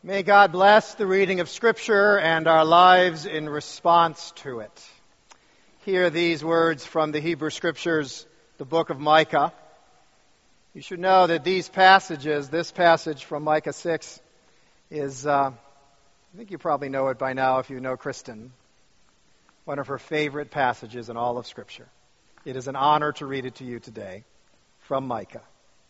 May God bless the reading of Scripture and our lives in response to it. Hear these words from the Hebrew Scriptures, the book of Micah. You should know that these passages, this passage from Micah 6 is, I think you probably know it by now if you know Kristen, one of her favorite passages in all of Scripture. It is an honor to read it to you today from Micah.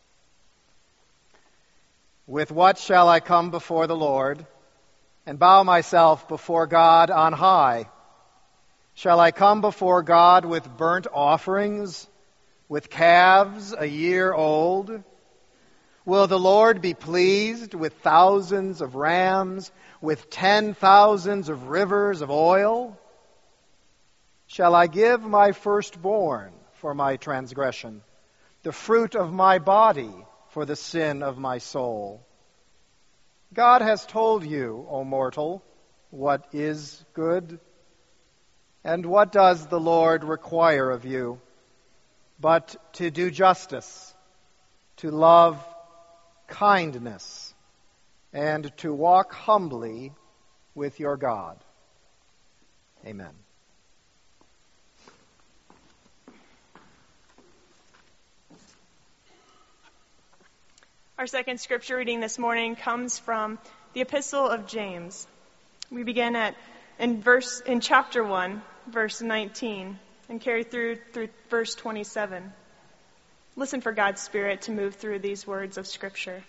With what shall I come before the Lord and bow myself before God on high? Shall I come before God with burnt offerings, with calves a year old? Will the Lord be pleased with thousands of rams, with 10,000s of rivers of oil? Shall I give my firstborn for my transgression, the fruit of my body for the sin of my soul? God has told you, O mortal, what is good. And what does the Lord require of you? But to do justice, to love kindness, and to walk humbly with your God. Amen. Our second scripture reading this morning comes from the Epistle of James. We begin in chapter 1, verse 19, and carry through verse 27. Listen for God's Spirit to move through these words of Scripture.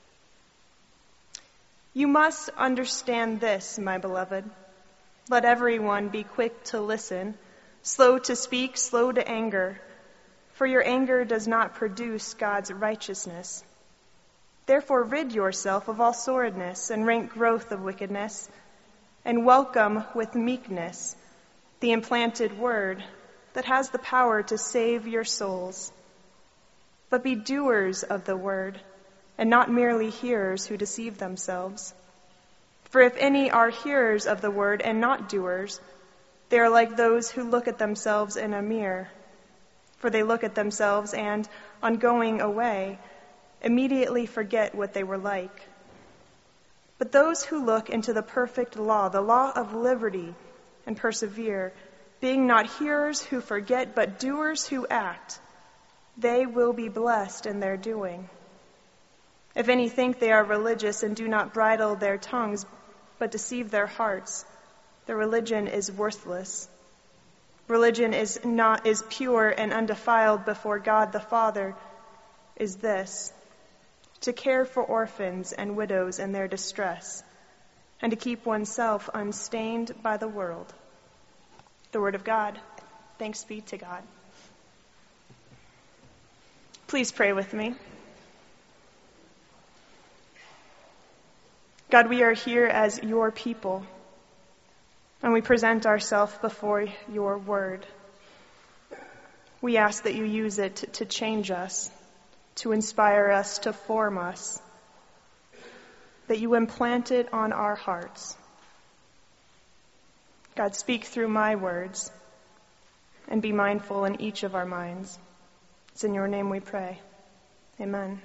You must understand this, my beloved. Let everyone be quick to listen, slow to speak, slow to anger, for your anger does not produce God's righteousness. Therefore rid yourself of all sordidness and rank growth of wickedness, and welcome with meekness the implanted word that has the power to save your souls. But be doers of the word, and not merely hearers who deceive themselves. For if any are hearers of the word and not doers, they are like those who look at themselves in a mirror. For they look at themselves and, on going away, immediately forget what they were like. But those who look into the perfect law, the law of liberty, and persevere, being not hearers who forget, but doers who act, they will be blessed in their doing. If any think they are religious and do not bridle their tongues, but deceive their hearts, their religion is worthless. Religion is pure and undefiled before God the Father is this: to care for orphans and widows in their distress, and to keep oneself unstained by the world. The word of God. Thanks be to God. Please pray with me. God, we are here as your people, and we present ourselves before your word. We ask that you use it to change us, to inspire us, to form us, that you implant it on our hearts. God, speak through my words and be mindful in each of our minds. It's in your name we pray. Amen.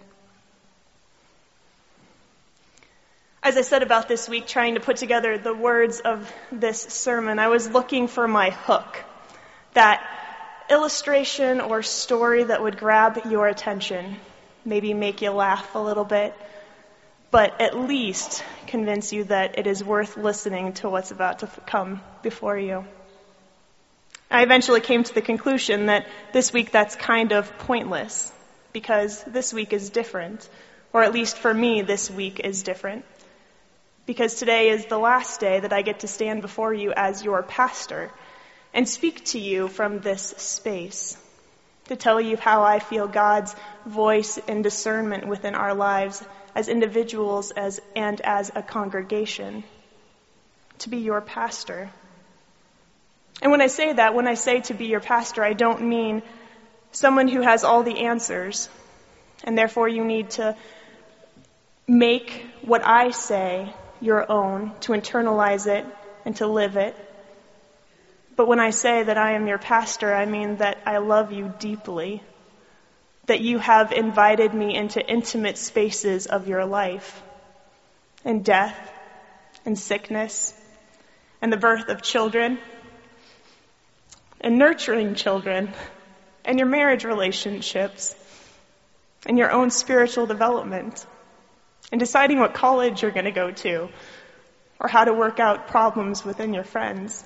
As I said about this week, trying to put together the words of this sermon, I was looking for my hook, that illustration or story that would grab your attention, maybe make you laugh a little bit, but at least convince you that it is worth listening to what's about to come before you. I eventually came to the conclusion that this week that's kind of pointless, because this week is different, or at least for me this week is different, because today is the last day that I get to stand before you as your pastor and speak to you from this space, to tell you how I feel God's voice and discernment within our lives as individuals and as a congregation, to be your pastor. And when I say that, when I say to be your pastor, I don't mean someone who has all the answers, and therefore you need to make what I say your own, to internalize it and to live it. But when I say that I am your pastor, I mean that I love you deeply, that you have invited me into intimate spaces of your life, and death and sickness and the birth of children and nurturing children and your marriage relationships and your own spiritual development and deciding what college you're going to go to or how to work out problems within your friends.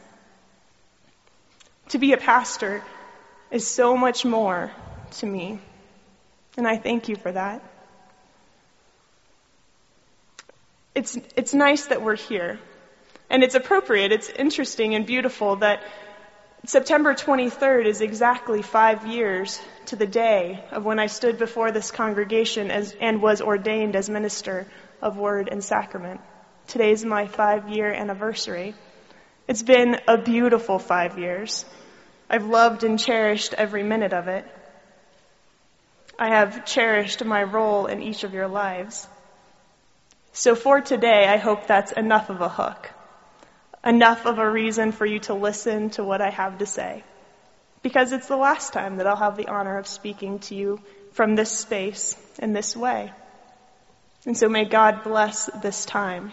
To be a pastor is so much more to me, and I thank you for that. It's nice that we're here, and it's appropriate, it's interesting and beautiful that September 23rd is exactly 5 years to the day of when I stood before this congregation and was ordained as minister of Word and Sacrament. Today's my 5-year anniversary. It's been a beautiful 5 years. I've loved and cherished every minute of it. I have cherished my role in each of your lives. So for today, I hope that's enough of a hook. Enough of a reason for you to listen to what I have to say. Because it's the last time that I'll have the honor of speaking to you from this space in this way. And so may God bless this time.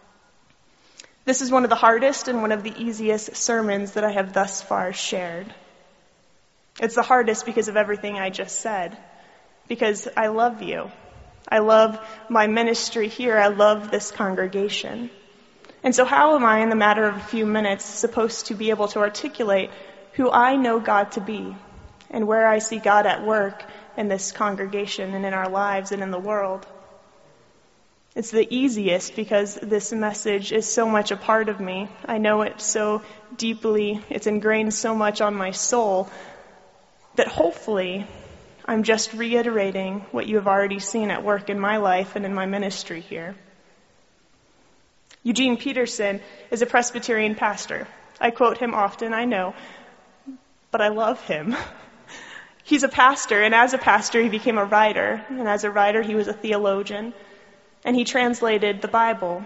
This is one of the hardest and one of the easiest sermons that I have thus far shared. It's the hardest because of everything I just said. Because I love you. I love my ministry here. I love this congregation. And so how am I, in the matter of a few minutes, supposed to be able to articulate who I know God to be and where I see God at work in this congregation and in our lives and in the world? It's the easiest because this message is so much a part of me. I know it so deeply. It's ingrained so much on my soul that hopefully I'm just reiterating what you have already seen at work in my life and in my ministry here. Eugene Peterson is a Presbyterian pastor. I quote him often, I know, but I love him. He's a pastor, and as a pastor, he became a writer. And as a writer, he was a theologian, and he translated the Bible.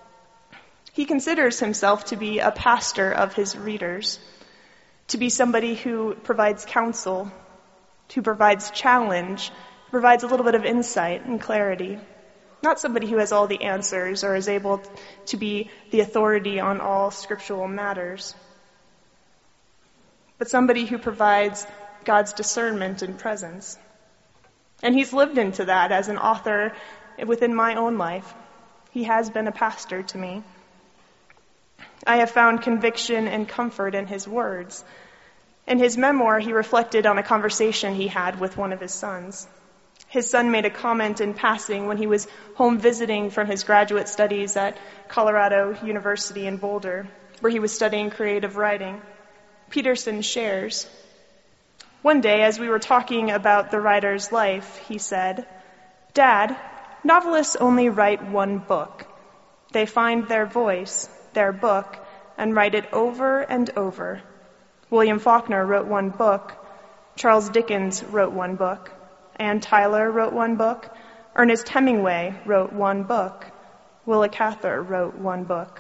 He considers himself to be a pastor of his readers, to be somebody who provides counsel, who provides challenge, provides a little bit of insight and clarity. Not somebody who has all the answers or is able to be the authority on all scriptural matters, but somebody who provides God's discernment and presence. And he's lived into that as an author within my own life. He has been a pastor to me. I have found conviction and comfort in his words. In his memoir, he reflected on a conversation he had with one of his sons. His son made a comment in passing when he was home visiting from his graduate studies at Colorado University in Boulder, where he was studying creative writing. Peterson shares, "One day, as we were talking about the writer's life, he said, 'Dad, novelists only write one book. They find their voice, their book, and write it over and over. William Faulkner wrote one book. Charles Dickens wrote one book. Ann Tyler wrote one book. Ernest Hemingway wrote one book. Willa Cather wrote one book.'"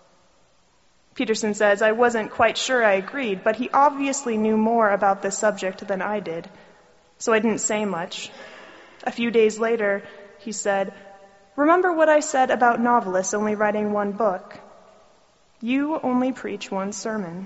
Peterson says, "I wasn't quite sure I agreed, but he obviously knew more about this subject than I did, so I didn't say much. A few days later, he said, 'Remember what I said about novelists only writing one book? You only preach one sermon.'"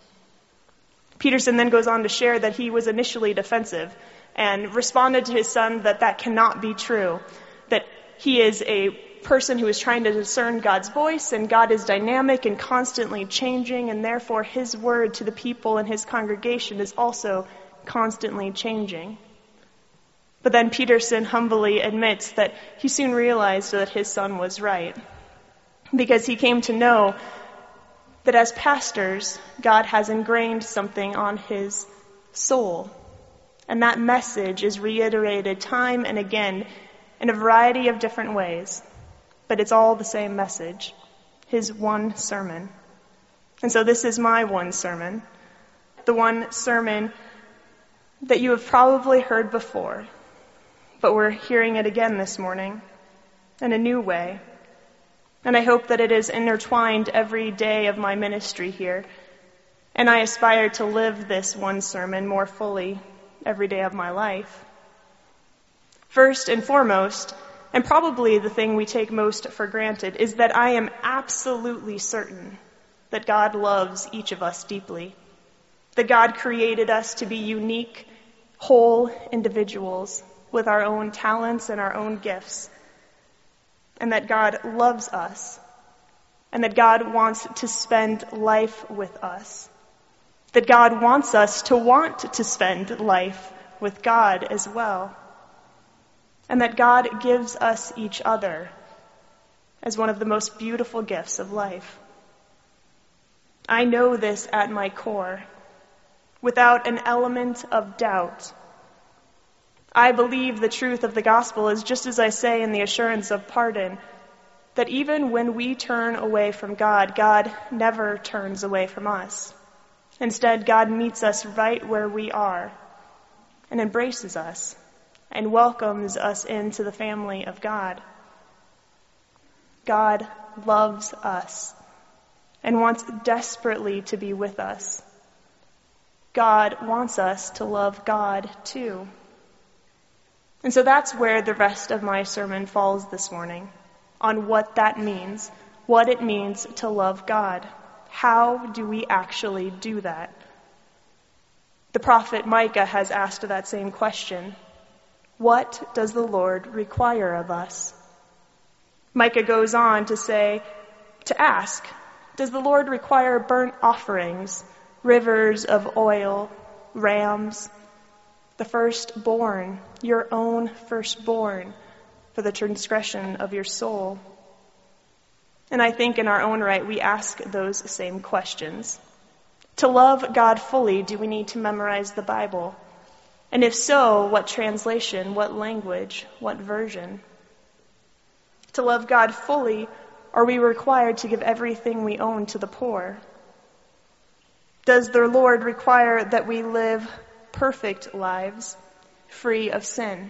Peterson then goes on to share that he was initially defensive and responded to his son that cannot be true, that he is a person who is trying to discern God's voice, and God is dynamic and constantly changing, and therefore his word to the people in his congregation is also constantly changing. But then Peterson humbly admits that he soon realized that his son was right, because he came to know that as pastors, God has ingrained something on his soul. And that message is reiterated time and again in a variety of different ways. But it's all the same message, his one sermon. And so this is my one sermon, the one sermon that you have probably heard before, but we're hearing it again this morning in a new way. And I hope that it is intertwined every day of my ministry here, and I aspire to live this one sermon more fully every day of my life. First and foremost, and probably the thing we take most for granted, is that I am absolutely certain that God loves each of us deeply, that God created us to be unique, whole individuals with our own talents and our own gifts, and that God loves us, and that God wants to spend life with us, that God wants us to want to spend life with God as well, and that God gives us each other as one of the most beautiful gifts of life. I know this at my core, without an element of doubt. I believe the truth of the gospel is just as I say in the assurance of pardon, that even when we turn away from God, God never turns away from us. Instead, God meets us right where we are and embraces us and welcomes us into the family of God. God loves us and wants desperately to be with us. God wants us to love God too. And so that's where the rest of my sermon falls this morning, on what that means, what it means to love God. How do we actually do that? The prophet Micah has asked that same question. What does the Lord require of us? Micah goes on to ask, does the Lord require burnt offerings, rivers of oil, rams, the firstborn, your own firstborn, for the transgression of your soul? And I think in our own right we ask those same questions. To love God fully, do we need to memorize the Bible? And if so, what translation, what language, what version? To love God fully, are we required to give everything we own to the poor? Does the Lord require that we live perfect lives, free of sin?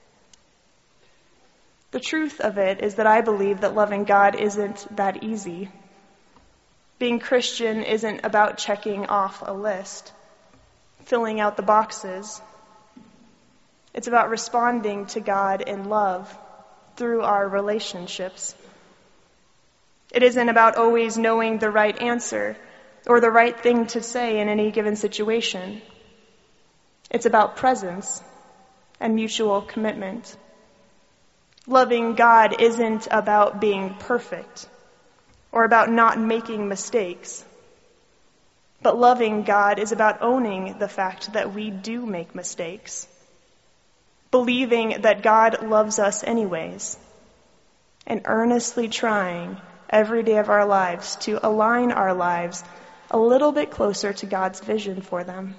The truth of it is that I believe that loving God isn't that easy. Being Christian isn't about checking off a list, filling out the boxes. It's about responding to God in love through our relationships. It isn't about always knowing the right answer or the right thing to say in any given situation. It's about presence and mutual commitment. Loving God isn't about being perfect or about not making mistakes. But loving God is about owning the fact that we do make mistakes. Believing that God loves us anyways, and earnestly trying every day of our lives to align our lives a little bit closer to God's vision for them.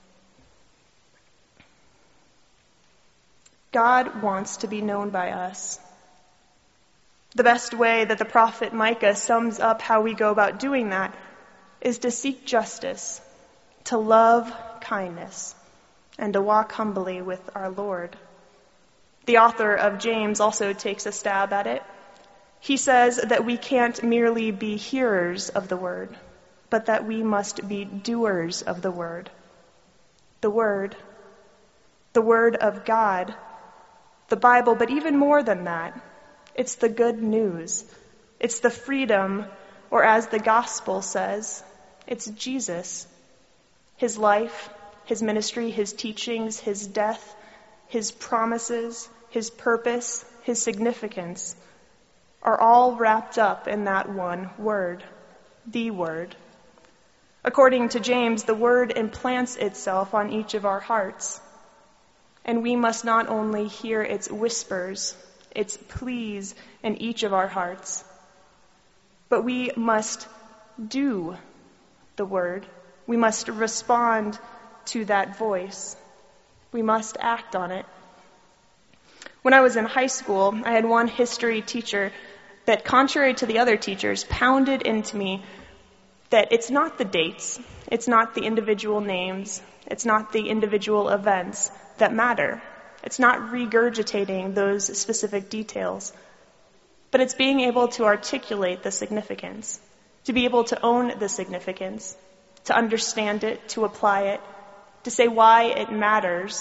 God wants to be known by us. The best way that the prophet Micah sums up how we go about doing that is to seek justice, to love kindness, and to walk humbly with our Lord. The author of James also takes a stab at it. He says that we can't merely be hearers of the word, but that we must be doers of the word. The word of God, the Bible, but even more than that, it's the good news. It's the freedom, or as the gospel says, it's Jesus. His life, his ministry, his teachings, his death, his promises, his purpose, his significance are all wrapped up in that one word, the Word. According to James, the Word implants itself on each of our hearts, and we must not only hear its whispers, its pleas in each of our hearts, but we must do the Word. We must respond to that voice. We must act on it. When I was in high school, I had one history teacher that, contrary to the other teachers, pounded into me that it's not the dates, it's not the individual names, it's not the individual events that matter. It's not regurgitating those specific details, but it's being able to articulate the significance, to be able to own the significance, to understand it, to apply it, to say why it matters,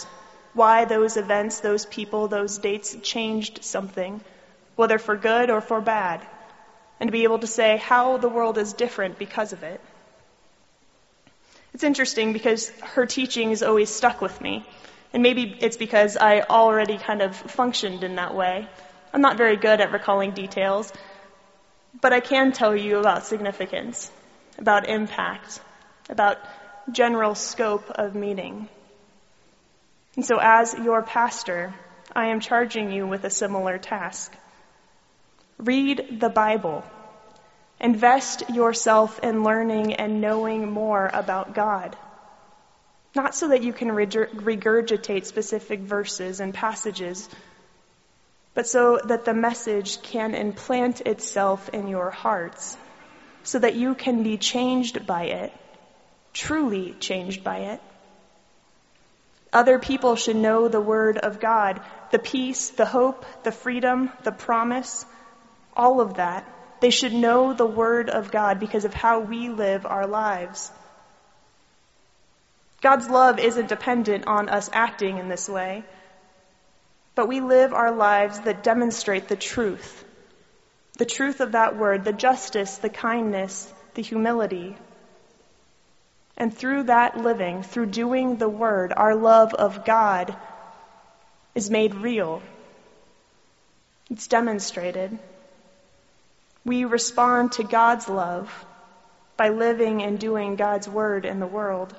why those events, those people, those dates changed something, whether for good or for bad, and to be able to say how the world is different because of it. It's interesting because her teaching has always stuck with me, and maybe it's because I already kind of functioned in that way. I'm not very good at recalling details, but I can tell you about significance, about impact, about general scope of meaning. And so as your pastor, I am charging you with a similar task. Read the Bible. Invest yourself in learning and knowing more about God. Not so that you can regurgitate specific verses and passages, but so that the message can implant itself in your hearts, so that you can be changed by it, truly changed by it. Other people should know the Word of God, the peace, the hope, the freedom, the promise, all of that. They should know the Word of God because of how we live our lives. God's love isn't dependent on us acting in this way, but we live our lives that demonstrate the truth of that Word, the justice, the kindness, the humility. And through that living, through doing the Word, our love of God is made real. It's demonstrated. We respond to God's love by living and doing God's Word in the world.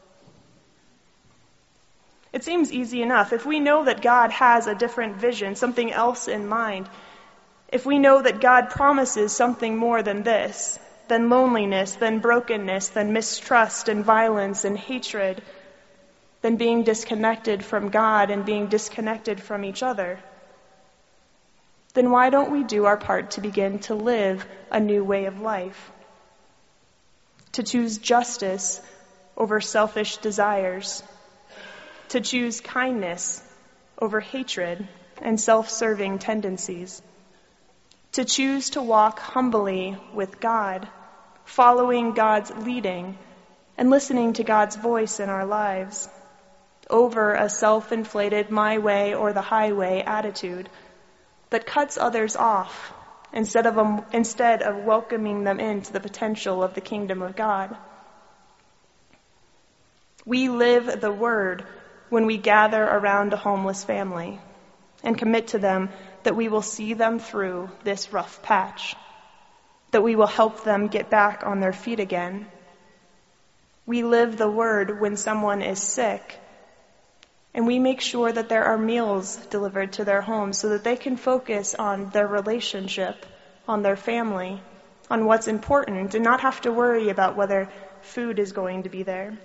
It seems easy enough. If we know that God has a different vision, something else in mind, if we know that God promises something more than this, than loneliness, than brokenness, than mistrust and violence and hatred, than being disconnected from God and being disconnected from each other, then why don't we do our part to begin to live a new way of life? To choose justice over selfish desires, to choose kindness over hatred and self-serving tendencies, to choose to walk humbly with God, following God's leading and listening to God's voice in our lives, over a self-inflated my way or the highway attitude that cuts others off instead of welcoming them into the potential of the kingdom of God. We live the Word when we gather around a homeless family and commit to them that we will see them through this rough patch, that we will help them get back on their feet again. We live the Word when someone is sick, and we make sure that there are meals delivered to their homes so that they can focus on their relationship, on their family, on what's important, and not have to worry about whether food is going to be there.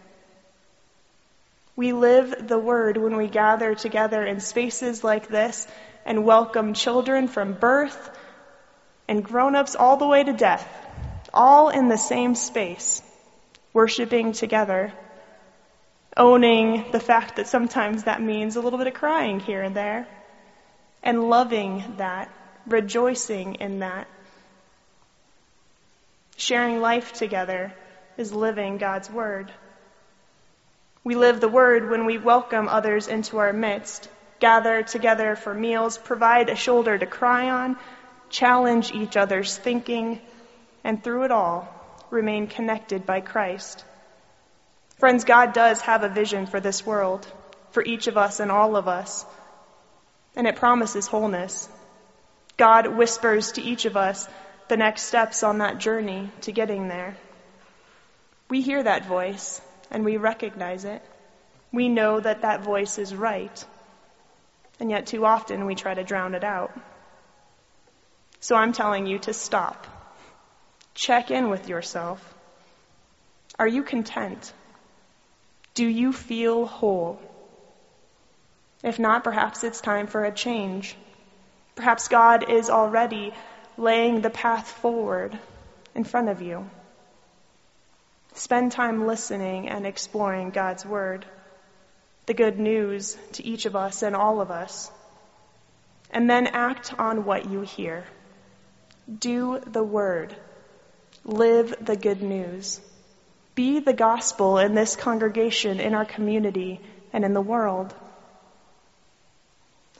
We live the Word when we gather together in spaces like this and welcome children from birth and grown-ups all the way to death, all in the same space, worshiping together, owning the fact that sometimes that means a little bit of crying here and there, and loving that, rejoicing in that. Sharing life together is living God's Word. We live the Word when we welcome others into our midst, gather together for meals, provide a shoulder to cry on, challenge each other's thinking, and through it all, remain connected by Christ. Friends, God does have a vision for this world, for each of us and all of us, and it promises wholeness. God whispers to each of us the next steps on that journey to getting there. We hear that voice, and we recognize it. We know that that voice is right, and yet too often we try to drown it out. So I'm telling you to stop. Check in with yourself. Are you content? Do you feel whole? If not, perhaps it's time for a change. Perhaps God is already laying the path forward in front of you. Spend time listening and exploring God's Word, the good news to each of us and all of us, and then act on what you hear. Do the Word. Live the good news. Be the gospel in this congregation, in our community, and in the world.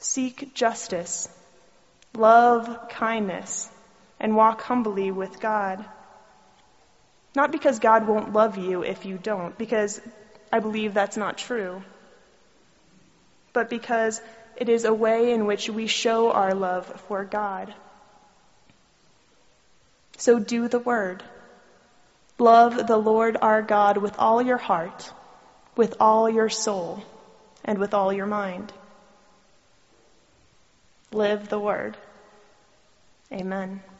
Seek justice, love kindness, and walk humbly with God. Not because God won't love you if you don't, because I believe that's not true, but because it is a way in which we show our love for God. So do the word. Love the Lord our God with all your heart, with all your soul, and with all your mind. Live the word. Amen.